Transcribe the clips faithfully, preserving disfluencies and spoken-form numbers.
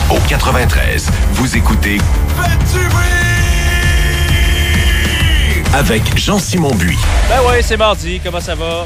Au quatre-vingt-treize, vous écoutez Faites du bruit avec Jean-Simon Buis. Ben ouais, c'est mardi. Comment ça va?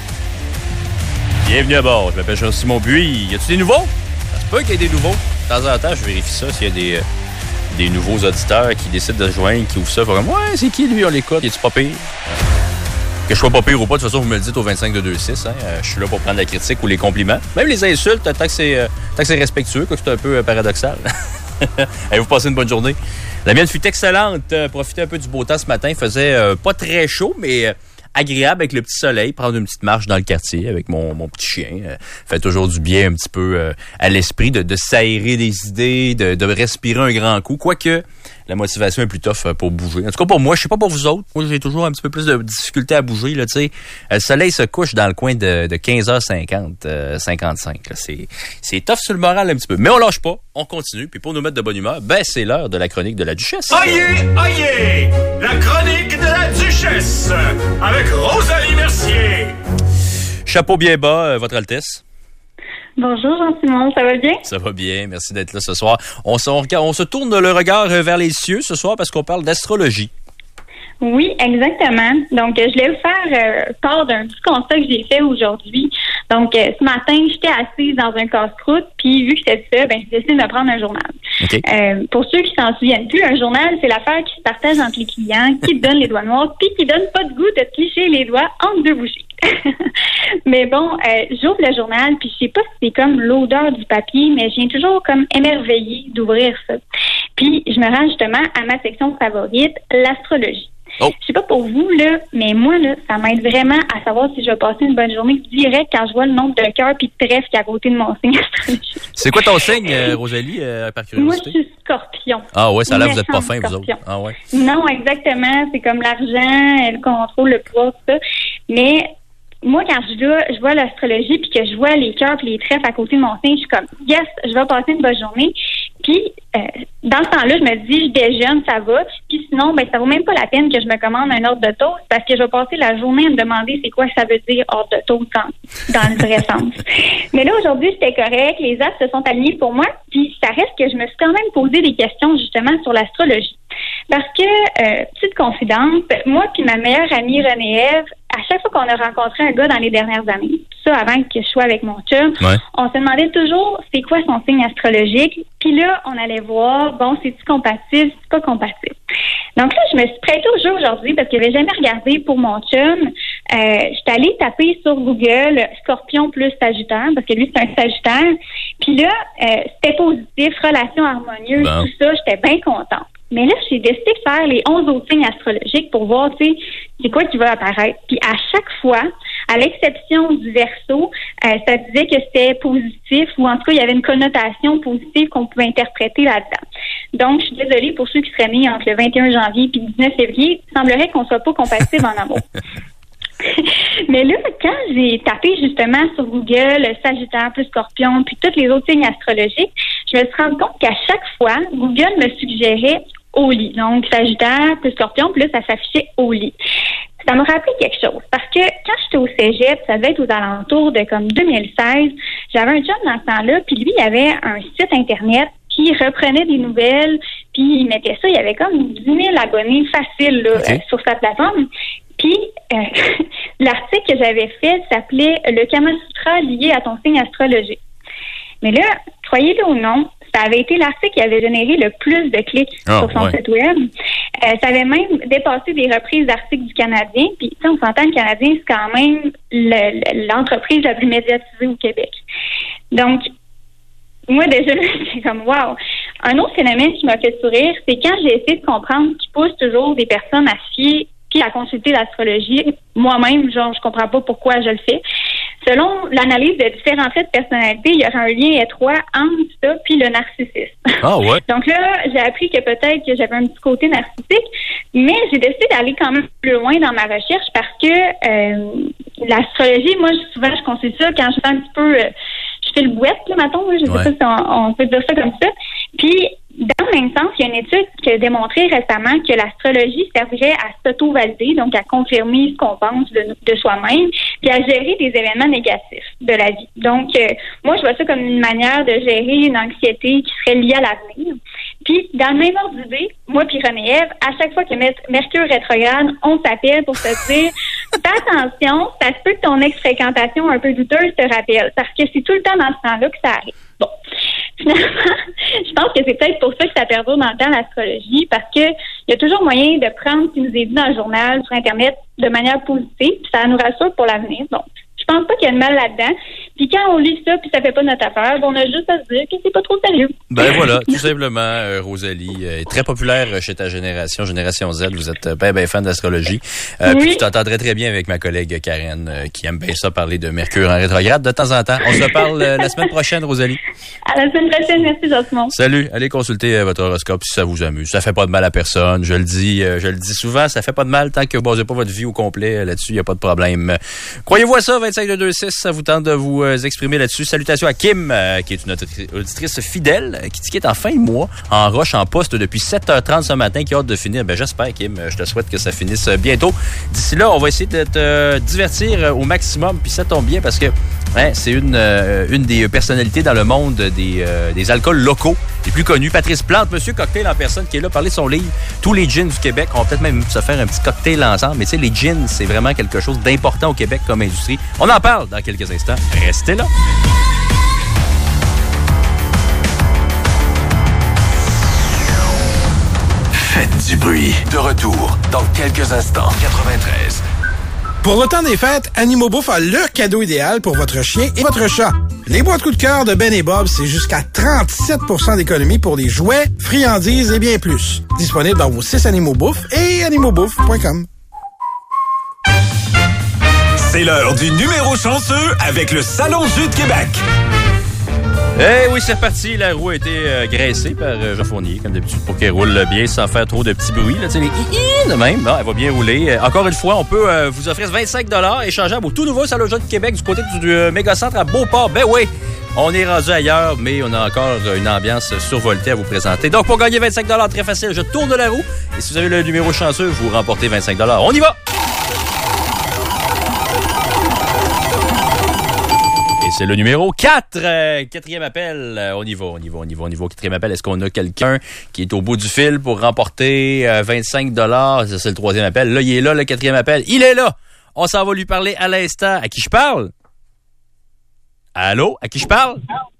Bienvenue à bord. Je m'appelle Jean-Simon Buis. Y a-tu des nouveaux? Ça se peut qu'il y ait des nouveaux. De temps en temps, je vérifie ça s'il y a des, euh, des nouveaux auditeurs qui décident de se joindre, qui ouvrent ça. Comme, ouais, c'est qui lui? On l'écoute. Es-tu pas pire? Que je sois pas pire ou pas, de toute façon, vous me le dites au vingt-cinq deux deux six. Hein? Euh, je suis là pour prendre la critique ou les compliments. Même les insultes, tant que c'est, euh, tant que c'est respectueux, quoi, que c'est un peu euh, paradoxal. Allez-vous passer une bonne journée? La mienne fut excellente. Euh, profiter un peu du beau temps ce matin. Il faisait euh, pas très chaud, mais euh, agréable avec le petit soleil. Prendre une petite marche dans le quartier avec mon, mon petit chien. Euh, fait toujours du bien un petit peu euh, à l'esprit de, de s'aérer des idées, de, de respirer un grand coup. Quoique, la motivation est plus tough pour bouger. En tout cas, pour moi, je sais pas pour vous autres. Moi, j'ai toujours un petit peu plus de difficulté à bouger. Là, tu sais, le soleil se couche dans le coin de, de quinze heures cinquante, euh, cinquante-cinq. Là. C'est, c'est tough sur le moral un petit peu. Mais on lâche pas, on continue. Puis pour nous mettre de bonne humeur, ben c'est l'heure de la chronique de la Duchesse. Oyez, oyez! La chronique de la Duchesse avec Rosalie Mercier. Chapeau bien bas, euh, Votre Altesse. Bonjour Jean-Simon, ça va bien? Ça va bien, merci d'être là ce soir. On se, on, on se tourne le regard vers les cieux ce soir parce qu'on parle d'astrologie. Oui, exactement. Donc, je voulais vous faire euh, part d'un petit constat que j'ai fait aujourd'hui. Donc, euh, ce matin, j'étais assise dans un casse-croûte, puis vu que c'était ça, ben, j'ai décidé de me prendre un journal. Okay. Euh, pour ceux qui s'en souviennent plus, un journal, c'est l'affaire qui se partage entre les clients, qui te donne les doigts noirs, puis qui donne pas de goût de te licher les doigts entre deux bouchées. Mais bon, euh, j'ouvre le journal, puis je sais pas si c'est comme l'odeur du papier, mais je viens toujours comme émerveillée d'ouvrir ça. Puis, je me rends justement à ma section favorite, l'astrologie. Oh. Je sais pas pour vous, là, mais moi, là, ça m'aide vraiment à savoir si je vais passer une bonne journée direct quand je vois le nombre de cœurs puis de trèfles qui est à côté de mon signe astrologique. C'est quoi ton signe, euh, Rosalie, euh, par curiosité? Moi, je suis scorpion. Ah ouais, ça a l'air vous êtes pas fin, vous autres. Ah ouais. Non, exactement. C'est comme l'argent, le contrôle, le pouvoir, tout ça. Mais moi, quand je, là, je vois l'astrologie puis que je vois les cœurs puis les trèfles à côté de mon signe, je suis comme, yes, je vais passer une bonne journée. Puis, euh, dans ce temps-là, je me dis, je déjeune, ça va. Puis sinon, ben, ça vaut même pas la peine que je me commande un ordre de toast parce que je vais passer la journée à me demander c'est quoi ça veut dire ordre de toast dans, dans le vrai sens. Mais là, aujourd'hui, c'était correct. Les astres se sont alignés pour moi. Puis, ça reste que je me suis quand même posé des questions, justement, sur l'astrologie. Parce que, euh, petite confidence, moi puis ma meilleure amie Renée-Ève, à chaque fois qu'on a rencontré un gars dans les dernières années, ça avant que je sois avec mon chum, ouais. On se demandait toujours c'est quoi son signe astrologique. Puis là, on allait voir, bon, c'est-tu compatible, c'est pas compatible. Donc là, je me suis prêtée au jeu aujourd'hui parce que j'avais jamais regardé pour mon chum. Euh, je suis allée taper sur Google Scorpion plus Sagittaire parce que lui, c'est un Sagittaire. Puis là, euh, c'était positif, relation harmonieuse, bon. Tout ça, j'étais bien contente. Mais là, j'ai décidé de faire les onze autres signes astrologiques pour voir, tu sais, c'est quoi qui va apparaître. Puis à chaque fois, à l'exception du Verseau, euh, ça disait que c'était positif ou en tout cas, il y avait une connotation positive qu'on pouvait interpréter là-dedans. Donc, je suis désolée pour ceux qui seraient nés entre le vingt et un janvier et le dix-neuf février. Il semblerait qu'on soit pas compatibles en amour. Mais là, quand j'ai tapé justement sur Google Sagittaire plus Scorpion puis tous les autres signes astrologiques, je me suis rendu compte qu'à chaque fois, Google me suggérait au lit. Donc, Sagittaire plus Scorpion, puis là, ça s'affichait au lit. Ça m'a rappelé quelque chose. Parce que quand j'étais au cégep, ça devait être aux alentours de comme deux mille seize, j'avais un job dans ce temps-là, puis lui, il avait un site Internet qui reprenait des nouvelles, puis il mettait ça, il y avait comme dix mille abonnés faciles là, okay. euh, sur sa plateforme. Puis, euh, l'article que j'avais fait s'appelait « Le Kama Sutra lié à ton signe astrologique ». Mais là, croyez-le ou non, ça avait été l'article qui avait généré le plus de clics oh, sur son ouais. site web. Euh, ça avait même dépassé des reprises d'articles du Canadien. Puis, tu sais, on s'entend, le Canadien, c'est quand même le, l'entreprise la plus médiatisée au Québec. Donc, moi, déjà, c'est comme, wow! Un autre phénomène qui m'a fait sourire, c'est quand j'ai essayé de comprendre ce qui pousse toujours des personnes à se fier puis à consulter l'astrologie. Moi-même, genre, je comprends pas pourquoi je le fais. Selon l'analyse de différents traits de personnalité, il y aura un lien étroit entre ça puis le narcissisme. Ah ouais. Donc là, j'ai appris que peut-être que j'avais un petit côté narcissique, mais j'ai décidé d'aller quand même plus loin dans ma recherche parce que euh, l'astrologie, moi, souvent, je consulte ça quand je fais un petit peu... Euh, je fais le bouette, là, mettons, je sais ouais. pas si on, on peut dire ça comme ça. Puis, dans le même sens, il y a une étude qui a démontré récemment que l'astrologie servirait à s'auto-valider, donc à confirmer ce qu'on pense de, de soi-même, puis à gérer des événements négatifs de la vie. Donc, euh, moi, je vois ça comme une manière de gérer une anxiété qui serait liée à l'avenir. Puis, dans le même ordre d'idée, moi puis René-Ève, à chaque fois que Mercure rétrograde, on s'appelle pour se dire « Fais attention, ça se peut que ton ex-fréquentation un peu douteuse te rappelle, parce que c'est tout le temps dans ce temps-là que ça arrive. » Bon, finalement, je pense que c'est peut-être pour ça que ça perdure dans le temps l'astrologie, parce que il y a toujours moyen de prendre ce qui nous est dit dans le journal, sur Internet, de manière positive, puis ça nous rassure pour l'avenir. Donc, je pense pas qu'il y a de mal là-dedans. Puis quand on lit ça, puis ça fait pas notre affaire, on a juste à se dire que c'est pas trop sérieux. Ben voilà, tout simplement, euh, Rosalie, euh, très populaire chez ta génération, Génération Z. Vous êtes ben, ben fan d'astrologie. Euh, oui. Puis tu t'entendrais très bien avec ma collègue Karen, euh, qui aime bien ça, parler de Mercure en rétrograde de temps en temps. On se parle euh, la semaine prochaine, Rosalie. À la semaine prochaine, merci, Jasmine. Salut, allez consulter euh, votre horoscope si ça vous amuse. Ça fait pas de mal à personne, je le dis, euh, je le dis souvent, ça fait pas de mal tant que vous basez pas votre vie au complet euh, là-dessus, il y a pas de problème. Croyez-vous à ça, vingt-cinq deux deux six, ça vous tente de vous euh, exprimer là-dessus. Salutations à Kim, euh, qui est une auditrice fidèle, euh, qui dit qu'elle est en fin de mois, en roche, en poste depuis sept heures trente ce matin, qui a hâte de finir. Ben j'espère, Kim, je te souhaite que ça finisse bientôt. D'ici là, on va essayer de te euh, divertir au maximum, puis ça tombe bien parce que hein, c'est une, euh, une des personnalités dans le monde des, euh, des alcools locaux les plus connus. Patrice Plante, Monsieur Cocktail en personne, qui est là parler de son livre. Tous les gins du Québec, on va peut-être même se faire un petit cocktail ensemble, mais tu sais, les gins, c'est vraiment quelque chose d'important au Québec comme industrie. On en parle dans quelques instants. Restez là. Faites du bruit. De retour dans quelques instants. quatre-vingt-treize. Pour le temps des fêtes, Animaux Bouffe a le cadeau idéal pour votre chien et votre chat. Les boîtes coup de cœur de Ben et Bob, c'est jusqu'à trente-sept pour cent d'économie pour des jouets, friandises et bien plus. Disponible dans vos six Animaux Bouffe et animaux bouffe point com. C'est l'heure du numéro chanceux avec le Salon du jus de Québec. Eh oui, c'est reparti. La roue a été euh, graissée par euh, Jean Fournier, comme d'habitude, pour qu'elle roule bien sans faire trop de petits bruits. Là, tu sais, les hi-hi de même. Bon, elle va bien rouler. Euh, encore une fois, on peut euh, vous offrir vingt-cinq dollars échangeable au tout nouveau Salon du jus de Québec du côté du euh, méga-centre à Beauport. Ben oui, on est rendu ailleurs, mais on a encore une ambiance survoltée à vous présenter. Donc, pour gagner vingt-cinq dollars, très facile, je tourne la roue. Et si vous avez le numéro chanceux, vous remportez vingt-cinq dollars. On y va! C'est le numéro quatre. Euh, quatrième appel. Euh, on y va, on y va, on y va, on y va. Quatrième appel. Est-ce qu'on a quelqu'un qui est au bout du fil pour remporter euh, vingt-cinq dollars? C'est le troisième appel. Là, il est là, le quatrième appel. Il est là. On s'en va lui parler à l'instant. À qui je parle? Allô? À qui je parle?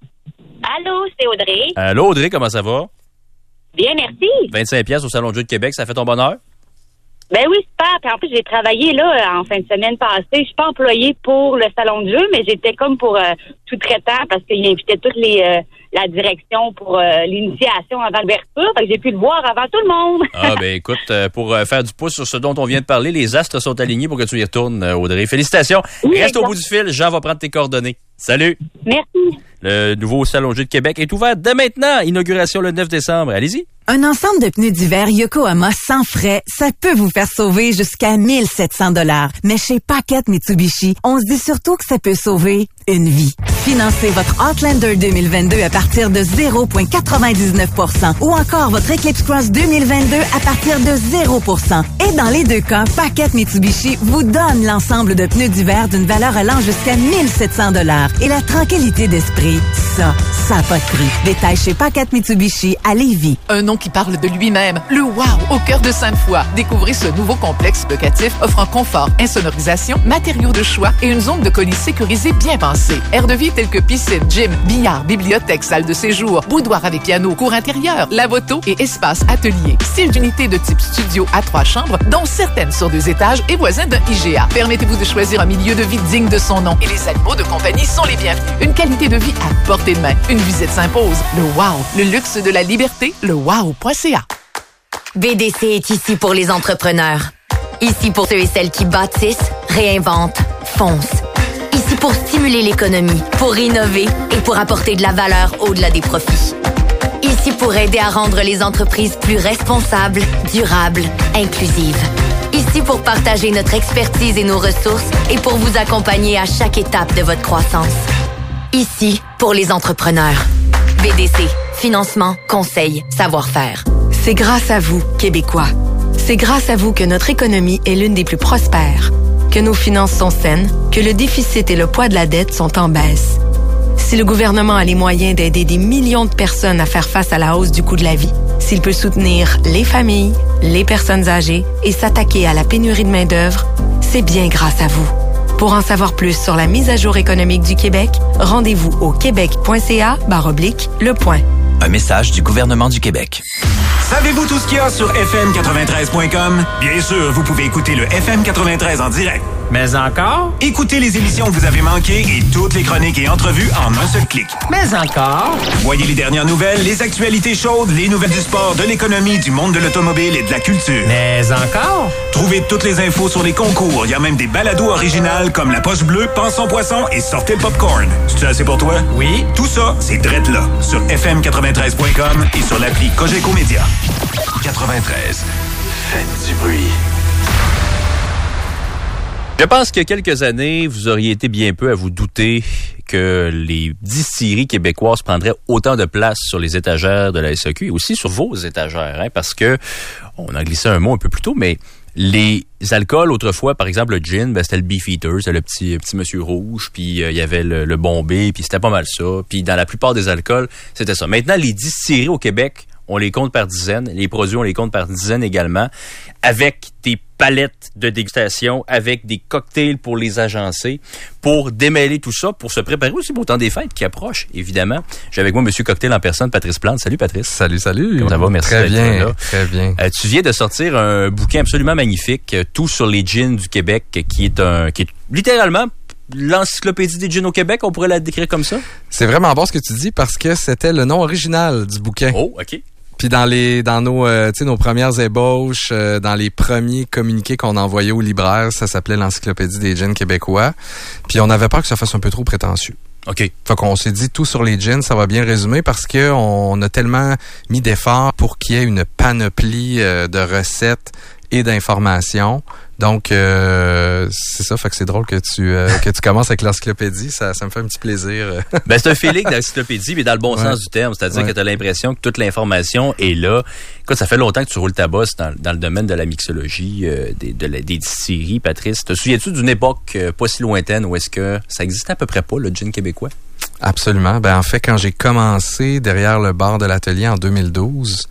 Allô, c'est Audrey. Allô, Audrey, comment ça va? Bien, merci. vingt-cinq piastres au Salon du jeu de Québec, ça fait ton bonheur? Ben oui, super. Puis en plus, j'ai travaillé là en fin de semaine passée. Je suis pas employée pour le salon de jeu, mais j'étais comme pour euh, sous-traitant parce qu'il invitait toute les euh, la direction pour euh, l'initiation avant l'ouverture. Fait que j'ai pu le voir avant tout le monde. Ah ben écoute, euh, pour euh, faire du pouce sur ce dont on vient de parler, les astres sont alignés pour que tu y retournes, Audrey. Félicitations. Oui, Reste exact. au bout du fil. Jean va prendre tes coordonnées. Salut. Merci. Le nouveau Salon de jeu de Québec est ouvert dès maintenant. Inauguration le neuf décembre. Allez-y. Un ensemble de pneus d'hiver Yokohama sans frais, ça peut vous faire sauver jusqu'à mille sept cents dollars. Mais chez Paquette Mitsubishi, on se dit surtout que ça peut sauver une vie. Financez votre Outlander deux mille vingt-deux à partir de zéro virgule quatre-vingt-dix-neuf pour cent ou encore votre Eclipse Cross deux mille vingt-deux à partir de zéro pour cent. Et dans les deux cas, Paquette Mitsubishi vous donne l'ensemble de pneus d'hiver d'une valeur allant jusqu'à mille sept cents dollars. Et la tranquillité d'esprit, ça, ça n'a pas de prix. Détail chez Paquette Mitsubishi à Lévis. Un nom qui parle de lui-même. Le Wow au cœur de Sainte-Foy. Découvrez ce nouveau complexe locatif offrant confort, insonorisation, matériaux de choix et une zone de colis sécurisée bien pensée. Aires de vie telles que piscine, gym, billard, bibliothèque, salle de séjour, boudoir avec piano, cour intérieur, lave-auto et espace atelier. Style d'unité de type studio à trois chambres, dont certaines sur deux étages et voisins d'un I G A. Permettez-vous de choisir un milieu de vie digne de son nom et les animaux de compagnie sont les bienvenus. Une qualité de vie à portée de main. Une visite s'impose. Le Wow, le luxe de la liberté, le wow point c a. B D C est ici pour les entrepreneurs. Ici pour ceux et celles qui bâtissent, réinventent, foncent. Ici pour stimuler l'économie, pour innover et pour apporter de la valeur au-delà des profits. Ici pour aider à rendre les entreprises plus responsables, durables, inclusives. Ici pour partager notre expertise et nos ressources et pour vous accompagner à chaque étape de votre croissance. Ici pour les entrepreneurs. B D C, Financement, conseil, savoir-faire. C'est grâce à vous, Québécois. C'est grâce à vous que notre économie est l'une des plus prospères, que nos finances sont saines, que le déficit et le poids de la dette sont en baisse. Si le gouvernement a les moyens d'aider des millions de personnes à faire face à la hausse du coût de la vie, s'il peut soutenir les familles, les personnes âgées et s'attaquer à la pénurie de main-d'œuvre, c'est bien grâce à vous. Pour en savoir plus sur la mise à jour économique du Québec, rendez-vous au québec.ca barre oblique le point. Un message du gouvernement du Québec. Savez-vous tout ce qu'il y a sur F M quatre-vingt-treize point com? Bien sûr, vous pouvez écouter le F M quatre-vingt-treize en direct. Mais encore? Écoutez les émissions que vous avez manquées et toutes les chroniques et entrevues en un seul clic. Mais encore? Voyez les dernières nouvelles, les actualités chaudes, les nouvelles du sport, de l'économie, du monde de l'automobile et de la culture. Mais encore? Trouvez toutes les infos sur les concours. Il y a même des balados originales comme La Poche Bleue, Pensons Poisson et Sortez le popcorn. C'est assez pour toi? Oui. Tout ça, c'est drette là, sur F M quatre-vingt-treize point com et sur l'appli Cogeco Média. quatre-vingt-treize. Faites du bruit. Je pense qu'il y a quelques années, vous auriez été bien peu à vous douter que les distilleries québécoises prendraient autant de place sur les étagères de la S A Q et aussi sur vos étagères, hein, parce que, on a glissé un mot un peu plus tôt, mais les alcools, autrefois, par exemple, le gin, ben, c'était le Beefeater, c'était le petit, petit monsieur rouge, puis il euh, y avait le, le Bombay, puis c'était pas mal ça. Puis dans la plupart des alcools, c'était ça. Maintenant, les distilleries au Québec, on les compte par dizaines. Les produits, on les compte par dizaines également, avec des palettes de dégustation, avec des cocktails pour les agencer, pour démêler tout ça, pour se préparer aussi pour le temps des fêtes qui approche, évidemment. J'ai avec moi Monsieur Cocktail en personne, Patrice Plante. Salut, Patrice. Salut, salut. Comment ça va? Merci très d'être bien, là. Très bien. Euh, tu viens de sortir un bouquin absolument magnifique, euh, tout sur les gins du Québec, qui est un, qui est littéralement l'encyclopédie des gins au Québec, on pourrait la décrire comme ça? C'est vraiment bon ce que tu dis parce que c'était le nom original du bouquin. Oh, OK. Puis dans les dans nos euh, tu sais nos premières ébauches, euh, dans les premiers communiqués qu'on envoyait aux libraires, ça s'appelait l'encyclopédie des gins québécois. Puis on avait peur que ça fasse un peu trop prétentieux. OK. Fait qu'on s'est dit tout sur les gins, ça va bien résumer parce que on a tellement mis d'efforts pour qu'il y ait une panoplie euh, de recettes et d'informations. Donc, euh, c'est ça, fait que c'est drôle que tu euh, que tu commences avec l'encyclopédie. Ça, ça me fait un petit plaisir. Ben, c'est un feeling d'encyclopédie, mais dans le bon ouais. sens du terme. C'est-à-dire ouais. que tu as l'impression que toute l'information est là. Écoute, ça fait longtemps que tu roules ta bosse dans, dans le domaine de la mixologie, euh, des, de la, des distilleries, Patrice. Te souviens-tu d'une époque euh, pas si lointaine où est-ce que ça existait à peu près pas, le gin québécois? Absolument. Ben, en fait, quand j'ai commencé derrière le bar de l'atelier en deux mille douze,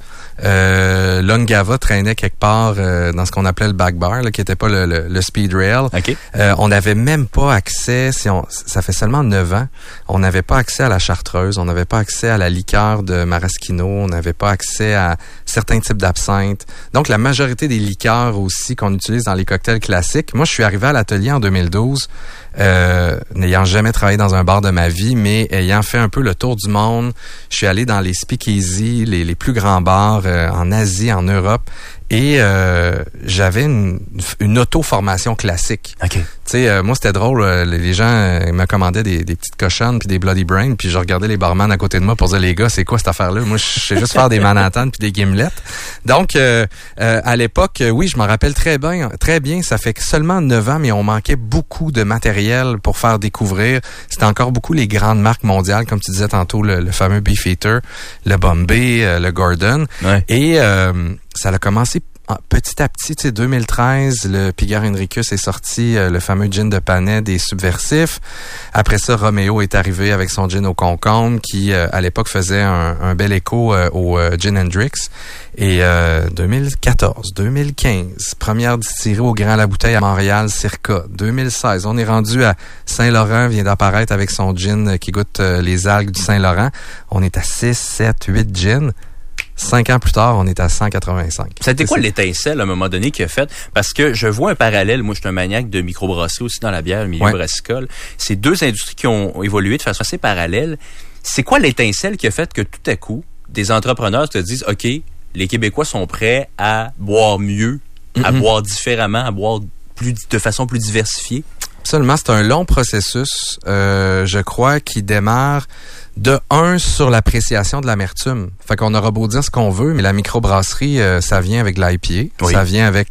euh, l'Ungava traînait quelque part euh, dans ce qu'on appelait le back bar, là, qui était pas le, le, le speed rail. Okay. Euh, on n'avait même pas accès, si on, ça fait seulement neuf ans, on n'avait pas accès à la chartreuse, on n'avait pas accès à la liqueur de maraschino, on n'avait pas accès à certains types d'absinthe. Donc, la majorité des liqueurs aussi qu'on utilise dans les cocktails classiques. Moi, je suis arrivé à l'atelier en deux mille douze, euh, n'ayant jamais travaillé dans un bar de ma vie, mais ayant fait un peu le tour du monde. Je suis allé dans les speakeasy, les, les plus grands bars euh, en Asie, en Europe, et euh, j'avais une, une auto-formation classique. OK. Tu sais, euh, moi, c'était drôle. Euh, les gens euh, me commandaient des, des petites cochonnes puis des Bloody Brain, puis je regardais les barman à côté de moi pour dire, les gars, c'est quoi cette affaire-là? Moi, je sais juste faire des Manhattan puis des Gimlet. Donc, euh, euh, à l'époque, euh, oui, je m'en rappelle très bien. Très bien. Ça fait seulement neuf ans, mais on manquait beaucoup de matériel pour faire découvrir. C'était encore beaucoup les grandes marques mondiales, comme tu disais tantôt, le, le fameux Beefeater, le Bombay, euh, le Gordon. Ouais. Et euh, ça a commencé petit à petit, tu sais, deux mille treize, le Pigar Henricus est sorti, euh, le fameux gin de Panay des Subversifs. Après ça, Romeo est arrivé avec son gin au concombre qui, euh, à l'époque, faisait un, un bel écho euh, au euh, Gin Hendrix. Et euh, deux mille quatorze, deux mille quinze, première distillerie au Grand La Bouteille à Montréal, Circa. deux mille seize, on est rendu à Saint-Laurent, vient d'apparaître avec son gin qui goûte euh, les algues du Saint-Laurent. On est à six, sept, huit gins. Cinq ans plus tard, on est à cent quatre-vingt-cinq. Ça a été quoi l'étincelle à un moment donné qui a fait? Parce que je vois un parallèle. Moi, je suis un maniaque de microbrasserie aussi dans la bière, le milieu ouais. brassicole. C'est deux industries qui ont évolué de façon assez parallèle. C'est quoi l'étincelle qui a fait que tout à coup, des entrepreneurs se disent, OK, les Québécois sont prêts à boire mieux, mm-hmm. à boire différemment, à boire plus de façon plus diversifiée? Absolument. C'est un long processus, euh, je crois, qui démarre de un sur l'appréciation de l'amertume. Fait qu'on aura beau dire ce qu'on veut, mais la microbrasserie, euh, ça vient avec l'I P A, oui. ça vient avec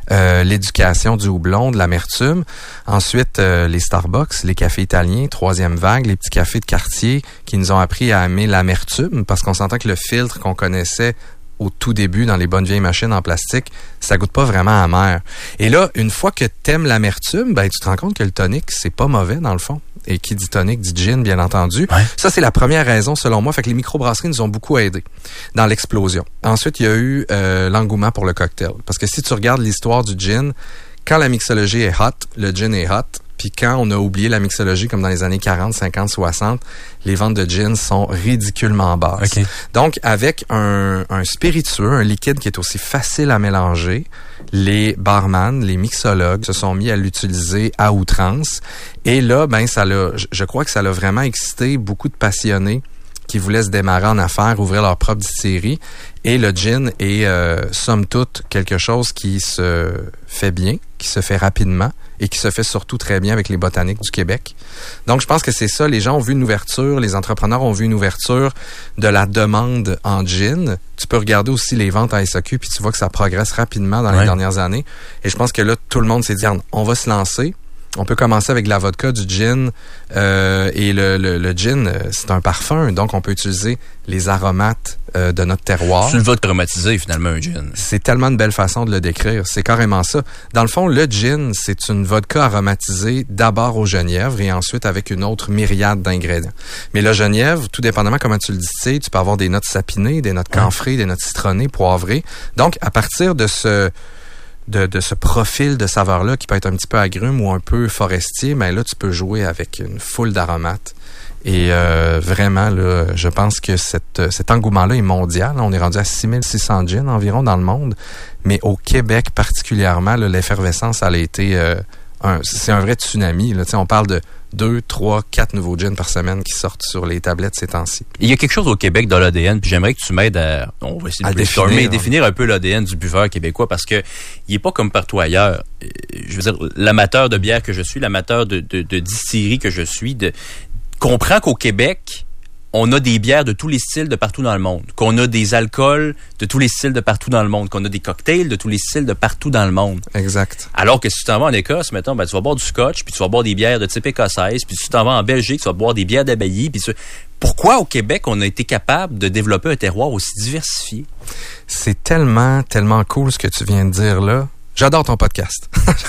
euh, l'éducation du houblon, de l'amertume. Ensuite, euh, les Starbucks, les cafés italiens, troisième vague, les petits cafés de quartier qui nous ont appris à aimer l'amertume parce qu'on s'entend que le filtre qu'on connaissait au tout début dans les bonnes vieilles machines en plastique, ça goûte pas vraiment amer. Et là, une fois que t'aimes l'amertume, ben tu te rends compte que le tonic, c'est pas mauvais dans le fond. Et qui dit tonic, dit gin, bien entendu. Ouais. Ça, c'est la première raison, selon moi. Fait que les microbrasseries nous ont beaucoup aidés dans l'explosion. Ensuite, il y a eu euh, l'engouement pour le cocktail. Parce que si tu regardes l'histoire du gin, quand la mixologie est hot, le gin est hot. Puis quand on a oublié la mixologie, comme dans les années quarante, cinquante, soixante, les ventes de gin sont ridiculement basses. Okay. Donc, avec un, un spiritueux, un liquide qui est aussi facile à mélanger, les barman, les mixologues se sont mis à l'utiliser à outrance. Et là, ben, ça l'a, je crois que ça l'a vraiment excité beaucoup de passionnés qui voulaient se démarrer en affaires, ouvrir leur propre distillerie. Et le gin est, euh, somme toute, quelque chose qui se fait bien, qui se fait rapidement et qui se fait surtout très bien avec les botaniques du Québec. Donc, je pense que c'est ça. Les gens ont vu une ouverture, les entrepreneurs ont vu une ouverture de la demande en gin. Tu peux regarder aussi les ventes à S A Q puis tu vois que ça progresse rapidement dans ouais. les dernières années. Et je pense que là, tout le monde s'est dit, on va se lancer. On peut commencer avec de la vodka, du gin, euh, et le, le, le gin, c'est un parfum, donc on peut utiliser les aromates euh, de notre terroir. C'est une vodka aromatisée, finalement, un gin. C'est tellement une belle façon de le décrire, c'est carrément ça. Dans le fond, le gin, c'est une vodka aromatisée d'abord au genièvre et ensuite avec une autre myriade d'ingrédients. Mais le genièvre, tout dépendamment comment tu le distilles, tu peux avoir des notes sapinées, des notes camphrées, ouais. des notes citronnées, poivrées. Donc, à partir de ce... De, de ce profil de saveur-là qui peut être un petit peu agrume ou un peu forestier, mais là, tu peux jouer avec une foule d'aromates. Et euh, vraiment, là, je pense que cette, cet engouement-là est mondial. On est rendu à six mille six cents gins environ dans le monde. Mais au Québec particulièrement, là, l'effervescence, elle a été... Euh, un, c'est un vrai tsunami. Là. On parle de deux, trois, quatre nouveaux gins par semaine qui sortent sur les tablettes ces temps-ci. Il y a quelque chose au Québec dans l'A D N, puis j'aimerais que tu m'aides à, on va essayer de définir, définir un peu l'A D N du buveur québécois, parce que il est pas comme partout ailleurs. Je veux dire, l'amateur de bière que je suis, l'amateur de, de, de distillerie que je suis, de, comprend qu'au Québec, on a des bières de tous les styles de partout dans le monde, qu'on a des alcools de tous les styles de partout dans le monde, qu'on a des cocktails de tous les styles de partout dans le monde. Exact. Alors que si tu t'en vas en Écosse, mettons, ben, tu vas boire du scotch, puis tu vas boire des bières de type écossaise, puis si tu t'en vas en Belgique, tu vas boire des bières d'abbaye, puis tu... Pourquoi au Québec, on a été capable de développer un terroir aussi diversifié? C'est tellement, tellement cool ce que tu viens de dire là. J'adore ton podcast.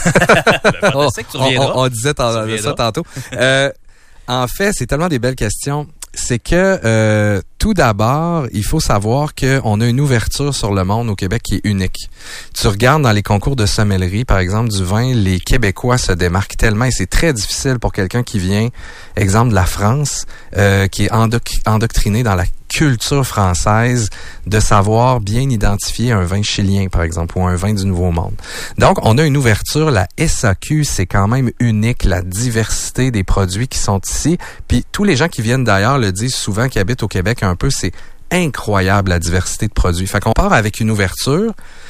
ben, on, que tu on, on, on disait t- ça tantôt. euh, en fait, c'est tellement des belles questions. C'est que euh, tout d'abord, il faut savoir qu'on a une ouverture sur le monde au Québec qui est unique. Tu regardes dans les concours de sommellerie, par exemple, du vin, les Québécois se démarquent tellement et c'est très difficile pour quelqu'un qui vient, exemple de la France, euh, qui est endoc- endoctriné dans la culture française, de savoir bien identifier un vin chilien, par exemple, ou un vin du Nouveau Monde. Donc, on a une ouverture. La S A Q, c'est quand même unique, la diversité des produits qui sont ici. Puis, tous les gens qui viennent d'ailleurs le disent souvent, qui habitent au Québec un peu, c'est incroyable la diversité de produits. Fait qu'on part avec une ouverture,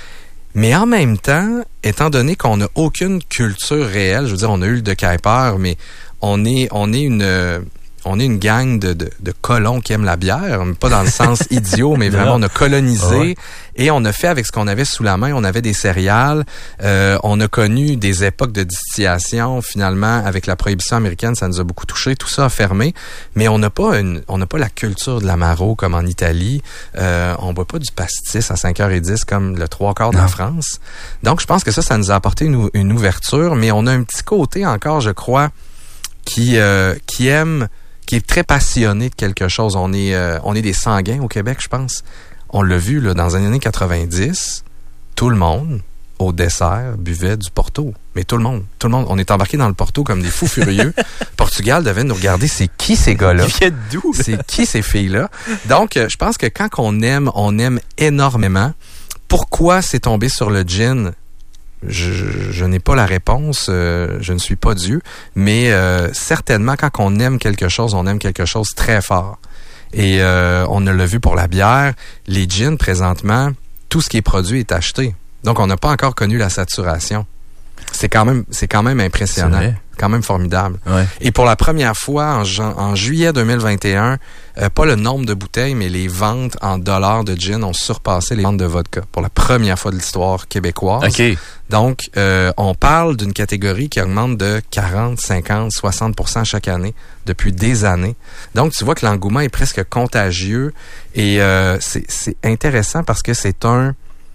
mais en même temps, étant donné qu'on n'a aucune culture réelle, je veux dire, on a eu le de Kuiper, mais on est, on est une... On est une gang de, de, de colons qui aiment la bière, pas dans le sens idiot, mais vraiment on a colonisé ouais. et on a fait avec ce qu'on avait sous la main. On avait des céréales, euh, on a connu des époques de distillation. Finalement, avec la prohibition américaine, ça nous a beaucoup touché. Tout ça a fermé, mais on n'a pas une, on n'a pas la culture de l'amaro comme en Italie. Euh, on boit pas du pastis à cinq heures dix comme le trois quarts de la France. Donc, je pense que ça, ça nous a apporté une, une ouverture, mais on a un petit côté encore, je crois, qui euh, qui aime qui est très passionné de quelque chose. On est euh, on est des sanguins au Québec, je pense. On l'a vu là dans les années quatre-vingt-dix, tout le monde au dessert buvait du Porto. Mais tout le monde, tout le monde, on est embarqué dans le Porto comme des fous furieux. Portugal devait nous regarder, c'est qui ces gars-là? Ils viennent d'où? C'est qui ces filles-là? Donc, euh, je pense que quand on aime, on aime énormément. Pourquoi c'est tombé sur le gin? Je, je, je n'ai pas la réponse, euh, je ne suis pas Dieu, mais euh, certainement quand on aime quelque chose, on aime quelque chose très fort. Et euh, on l'a vu pour la bière, les gins présentement, tout ce qui est produit est acheté. Donc on n'a pas encore connu la saturation. C'est quand même, c'est quand même impressionnant. Quand même formidable. Ouais. Et pour la première fois, en, ju- en juillet deux mille vingt et un, euh, pas le nombre de bouteilles, mais les ventes en dollars de gin ont surpassé les ventes de vodka. Pour la première fois de l'histoire québécoise. OK. Donc, euh, on parle d'une catégorie qui augmente de quarante, cinquante, soixante pour cent chaque année depuis des années. Donc, tu vois que l'engouement est presque contagieux et euh, c'est, c'est intéressant parce que c'est un...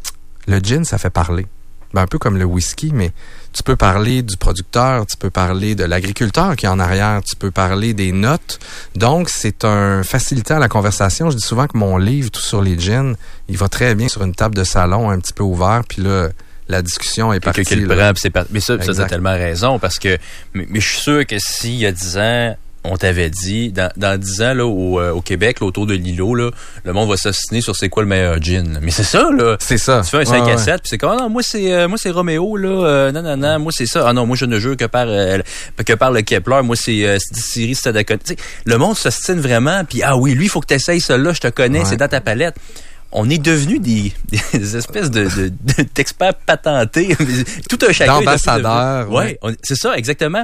Le gin, ça fait parler. Ben, un peu comme le whisky, mais tu peux parler du producteur, tu peux parler de l'agriculteur qui est en arrière, tu peux parler des notes. Donc, c'est un facilitant à la conversation. Je dis souvent que mon livre, tout sur les gins, il va très bien sur une table de salon un petit peu ouvert, puis là... La discussion est partie. Quelqu'un qui le prend, puis c'est parti. Mais ça, ça t'as tellement raison, parce que, mais, mais je suis sûr que s'il y a dix ans, on t'avait dit, dans, dans dix ans, là, au, euh, au Québec, là, autour de l'îlot, là, le monde va s'assiner sur c'est quoi le meilleur gin. Mais c'est ça, là. C'est ça. Tu fais un cinq ouais, à sept, ouais. puis c'est comme, ah non, moi, c'est, euh, moi, c'est Roméo, là, euh, non, non, non, moi, c'est ça. Ah non, moi, je ne jure que par, euh, que par le Kepler, moi, c'est, euh, c'est Siri Stadacone. Tu sais, le monde s'ostine vraiment, puis ah oui, lui, il faut que tu essayes ça là, je te connais, ouais. C'est dans ta palette. On est devenus des, des espèces de, de, d'experts patentés. Tout un chacun. D'ambassadeurs. Oui, ouais, on, c'est ça, exactement.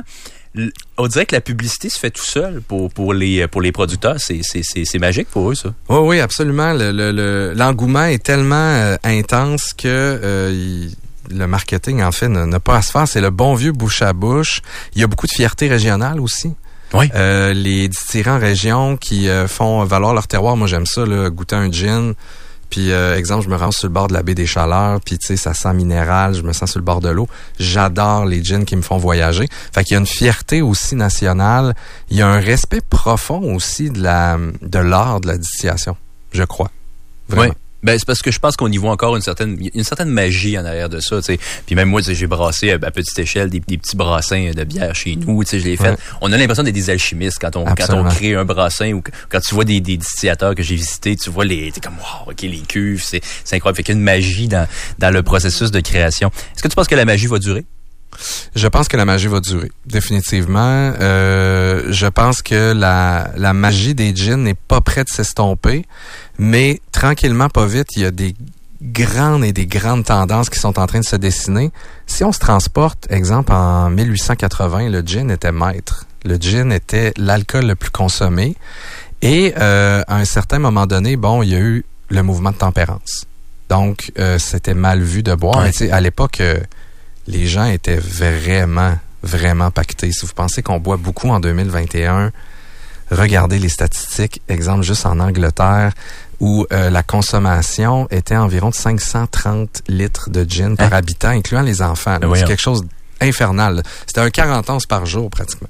On dirait que la publicité se fait tout seul pour, pour, les, pour les producteurs. C'est, c'est, c'est, c'est magique pour eux, ça. Oui, oui, absolument. Le, le, le, l'engouement est tellement euh, intense que euh, il, le marketing, en fait, n'a, n'a pas à se faire. C'est le bon vieux bouche à bouche. Il y a beaucoup de fierté régionale aussi. Oui. Euh, les distilleries en région qui euh, font valoir leur terroir. Moi, j'aime ça, là, goûter un gin. Puis, euh, exemple, je me rends sur le bord de la baie des Chaleurs, puis tu sais, ça sent minéral, je me sens sur le bord de l'eau. J'adore les gins qui me font voyager. Fait qu'il y a une fierté aussi nationale. Il y a un respect profond aussi de la de l'art de la distillation, je crois. Vraiment. Oui. Ben, c'est parce que je pense qu'on y voit encore une certaine une certaine magie en arrière de ça, tu sais. Puis même moi, tu sais, j'ai brassé à, à petite échelle des, des petits brassins de bière chez nous, tu sais, je l'ai fait. Ouais. On a l'impression d'être des alchimistes quand on Absolument. quand on crée un brassin ou quand tu vois des, des distillateurs que j'ai visités, tu vois les t'es comme wow, OK, les cuves, c'est c'est incroyable, fait qu'il y a une magie dans dans le processus de création. Est-ce que tu penses que la magie va durer? Je pense que la magie va durer, définitivement. Euh, je pense que la, la magie des gins n'est pas prête de s'estomper, mais tranquillement, pas vite, il y a des grandes et des grandes tendances qui sont en train de se dessiner. Si on se transporte, exemple, en mille huit cent quatre-vingts, le gin était maître. Le gin était l'alcool le plus consommé. Et euh, à un certain moment donné, bon, il y a eu le mouvement de tempérance. Donc, euh, c'était mal vu de boire. Ouais. Mais tu sais, à l'époque... Euh, les gens étaient vraiment, vraiment pactés. Si vous pensez qu'on boit beaucoup en deux mille vingt et un, regardez les statistiques. Exemple, juste en Angleterre, où euh, la consommation était environ de cinq cent trente litres de gin hein? par habitant, incluant les enfants. Là, c'est quelque chose d'infernal. C'était un quarante onces par jour, pratiquement.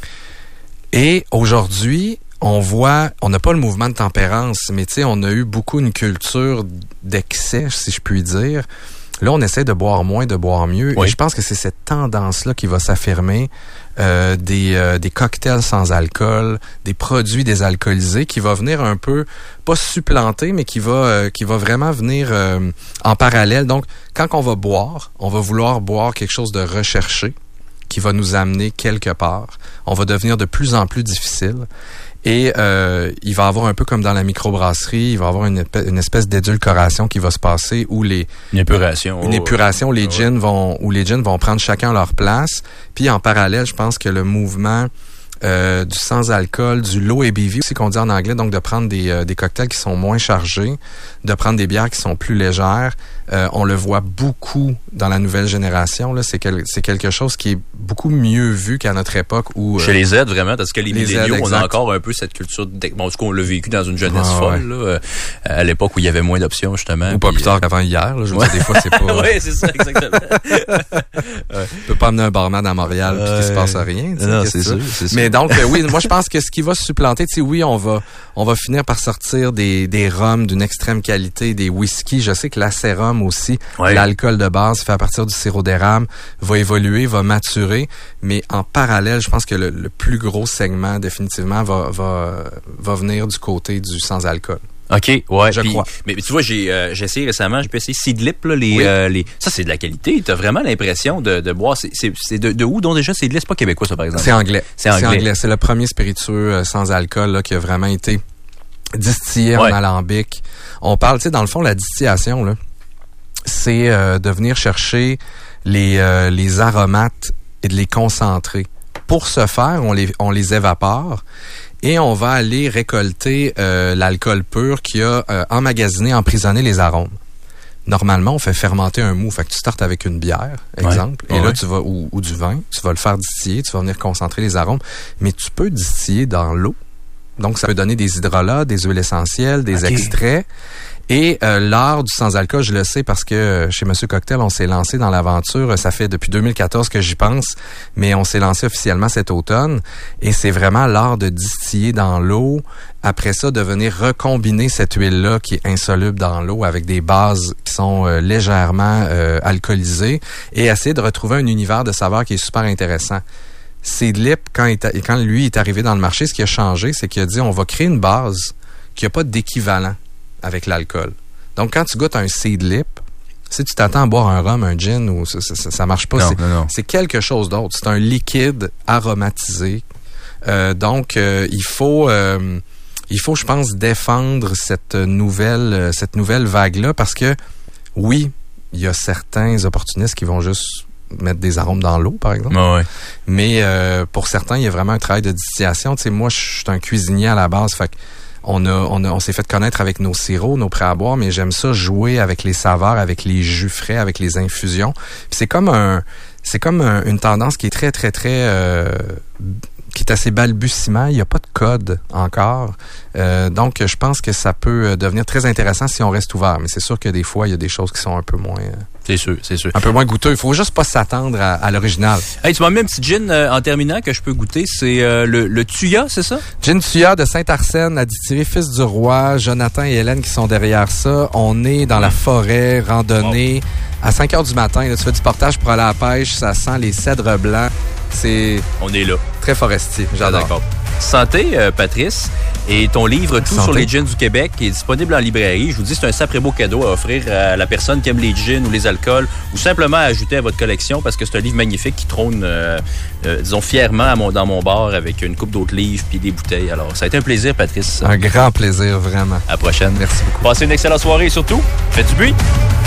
Et aujourd'hui, on voit, on n'a pas le mouvement de tempérance, mais tu sais, on a eu beaucoup une culture d'excès, si je puis dire. Là, on essaie de boire moins, de boire mieux. Oui. Et je pense que c'est cette tendance-là qui va s'affirmer. Euh, des, euh, des cocktails sans alcool, des produits désalcoolisés qui va venir un peu, pas supplanter, mais qui va, euh, qui va vraiment venir euh, en parallèle. Donc, quand on va boire, on va vouloir boire quelque chose de recherché qui va nous amener quelque part. On va devenir de plus en plus difficile. Et euh, il va y avoir un peu comme dans la microbrasserie, il va y avoir une, une espèce d'édulcoration qui va se passer où les... Une épuration. Une épuration, où les gins vont, où les gins vont prendre chacun leur place. Puis en parallèle, je pense que le mouvement euh, du sans-alcool, du low A B V, aussi qu'on dit en anglais, donc de prendre des, euh, des cocktails qui sont moins chargés, de prendre des bières qui sont plus légères, euh, on le voit beaucoup dans la nouvelle génération. Là, c'est, quel, c'est quelque chose qui est beaucoup mieux vu qu'à notre époque où... Euh, Chez les Z, vraiment, parce que les, les milléniaux, on a encore un peu cette culture... De, bon, du coup, on l'a vécu dans une jeunesse ah, folle, ouais. là, à l'époque où il y avait moins d'options, justement. Ou pas puis, plus tard qu'avant hier. Là, je veux ouais. dire, des fois, c'est pas... oui, c'est ça, exactement. ouais. Tu peux pas amener un barman à Montréal puis euh, qu'il se passe rien. Non, c'est sûr, c'est sûr. Mais donc, euh, oui, moi, je pense que ce qui va se supplanter, tu sais, oui, on va, on va finir par sortir des, des rhums d'une extrême qualité, des whisky. Je sais que l'acérum aussi, ouais. l'alcool de base fait à partir du sirop d'érable, va évoluer, va maturer. Mais en parallèle, je pense que le, le plus gros segment, définitivement, va, va, va venir du côté du sans-alcool. OK, ouais. Je pis, crois. Mais, mais tu vois, j'ai, euh, j'ai essayé récemment, j'ai pu essayer Seedlip, là, les, oui. euh, les, ça c'est de la qualité. T'as vraiment l'impression de, de boire, c'est, c'est, c'est de, de où donc déjà Seedlip? C'est pas québécois ça par exemple? C'est anglais. C'est anglais. C'est anglais. C'est le premier spiritueux euh, sans alcool là, qui a vraiment été distillé ouais. en alambic. On parle, tu sais, dans le fond, la distillation, là, c'est euh, de venir chercher les, euh, les aromates et de les concentrer pour ce faire, on les, on les évapore et on va aller récolter euh, l'alcool pur qui a euh, emmagasiné, emprisonné les arômes. Normalement, on fait fermenter un mou. Fait que tu startes avec une bière, exemple, ouais. et ouais. là, tu vas, ou, ou du vin, tu vas le faire distiller, tu vas venir concentrer les arômes, mais tu peux distiller dans l'eau. Donc, ça peut donner des hydrolats, des huiles essentielles, des okay. extraits. Et euh, l'art du sans-alcool, je le sais parce que euh, chez Monsieur Cocktail, on s'est lancé dans l'aventure. Ça fait depuis deux mille quatorze que j'y pense, mais on s'est lancé officiellement cet automne. Et c'est vraiment l'art de distiller dans l'eau. Après ça, de venir recombiner cette huile-là qui est insoluble dans l'eau avec des bases qui sont euh, légèrement euh, alcoolisées et essayer de retrouver un univers de saveurs qui est super intéressant. Seedlip, quand, il, quand lui est arrivé dans le marché, ce qui a changé, c'est qu'il a dit on va créer une base qui n'a pas d'équivalent avec l'alcool. Donc, quand tu goûtes un Seedlip, si tu t'attends à boire un rhum, un gin, ou ça, ça, ça marche pas, non, c'est, non, non. c'est quelque chose d'autre. C'est un liquide aromatisé. Euh, donc, euh, il faut, euh, il faut, je pense, défendre cette nouvelle, cette nouvelle vague-là parce que, oui, il y a certains opportunistes qui vont juste mettre des arômes dans l'eau, par exemple. Ah ouais. Mais euh, pour certains, il y a vraiment un travail de distillation. Tu sais, moi, je suis un cuisinier à la base, fait que On a, on a, on s'est fait connaître avec nos sirops, nos prêts à boire, mais j'aime ça jouer avec les saveurs, avec les jus frais, avec les infusions. Puis c'est comme un, c'est comme un, une tendance qui est très, très, très, euh, qui est assez balbutiement. Il n'y a pas de code encore. Euh, donc, je pense que ça peut devenir très intéressant si on reste ouvert. Mais c'est sûr que des fois, il y a des choses qui sont un peu moins... Euh, c'est sûr, c'est sûr. Un peu moins goûteux. Il faut juste pas s'attendre à, à l'original. Hey, tu m'as mis un petit gin euh, en terminant que je peux goûter. C'est euh, le, le Tuya, c'est ça? Gin Tuya de Saint-Arsène à distillerie Fils du Roi. Jonathan et Hélène qui sont derrière ça. On est dans la forêt, randonnée. Wow. À cinq heures du matin, là, tu fais du portage pour aller à la pêche. Ça sent les cèdres blancs. C'est... On est là. Très forestier. J'adore. Ah, d'accord. Santé, euh, Patrice. Et ton livre Tout Santé. Sur les gins du Québec est disponible en librairie. Je vous dis, c'est un sacré beau cadeau à offrir à la personne qui aime les gins ou les alcools ou simplement à ajouter à votre collection parce que c'est un livre magnifique qui trône, euh, euh, disons, fièrement à mon, dans mon bar avec une coupe d'autres livres puis des bouteilles. Alors, ça a été un plaisir, Patrice. Un grand plaisir, vraiment. À la prochaine. Merci beaucoup. Passez une excellente soirée et surtout, faites du bruit.